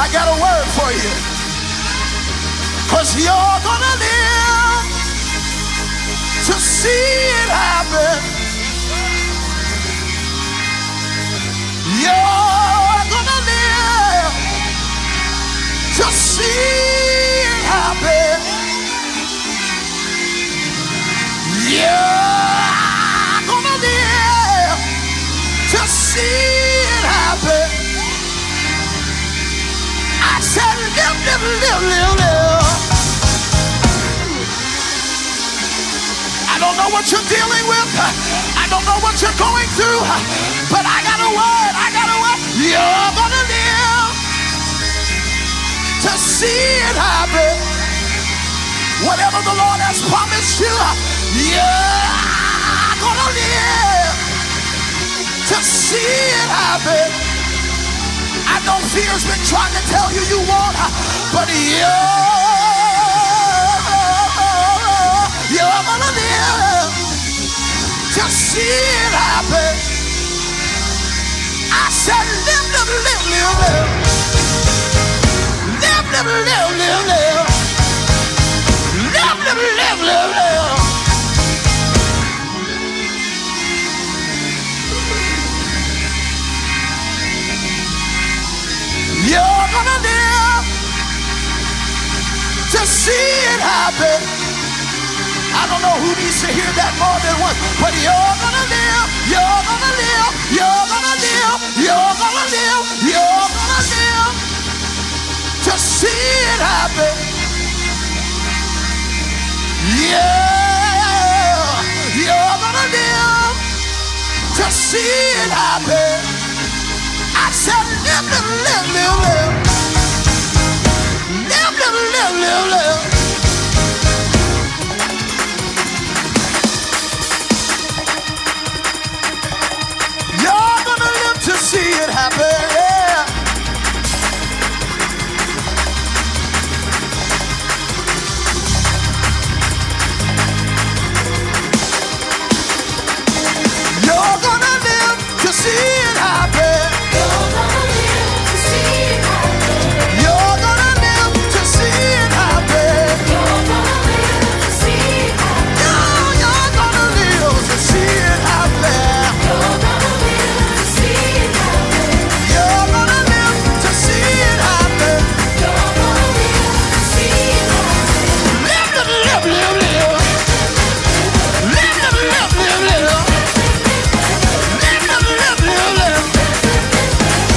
I got a word for you. 'Cause you're gonna live to see it happen. You're gonna live to see it happen. You're gonna live to see it happen. I said live, live, live, live, live. I don't know what you're dealing with. I don't know what you're going through. But I got a word. I got a word. You're gonna live to see it happen. Whatever the Lord has promised you, you're gonna live to see it happen. I know fear's been trying to tell you you won't, but you're gonna live to see it happen. I said live, live, live, live, live. Live, live, live, live, live. Live, live, live, live, live. You're gonna live to see it happen. I don't know who needs to hear that more than once, but you're gonna live, you're gonna live, you're gonna live, you're gonna live, you're gonna live to see it happen. Yeah, you're gonna live to see it happen. I said live, live, live, live, live. Live, live, live, live, live. You're gonna live to see it happen, yeah. You're gonna live to see it happen. You're gonna live to see it happen. You're gonna live to see it happen. You're gonna live to see it happen. You're gonna live to see it happen. You're gonna live to see it happen. You're gonna live to see it happen. You're gonna live to see it happen. Live, live, live, live, live. Live, live, live, live, live. Live, live, live, live, live.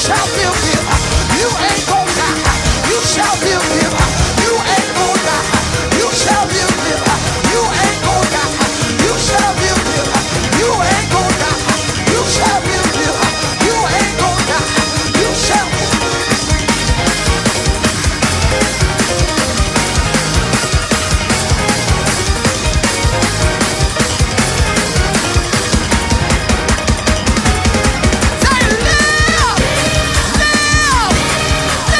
shall live, live. You ain't gonna die. You shall live, live. You ain't gonna die. You shall live, live. You ain't gonna die. You shall live, live. You ain't gonna die. You shall live, live. You ain't gonna die. You shall. Say live, live, live.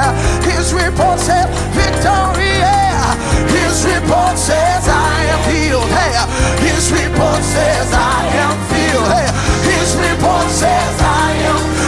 His report says victory. His report says I am healed. His report says I am filled. His report says I am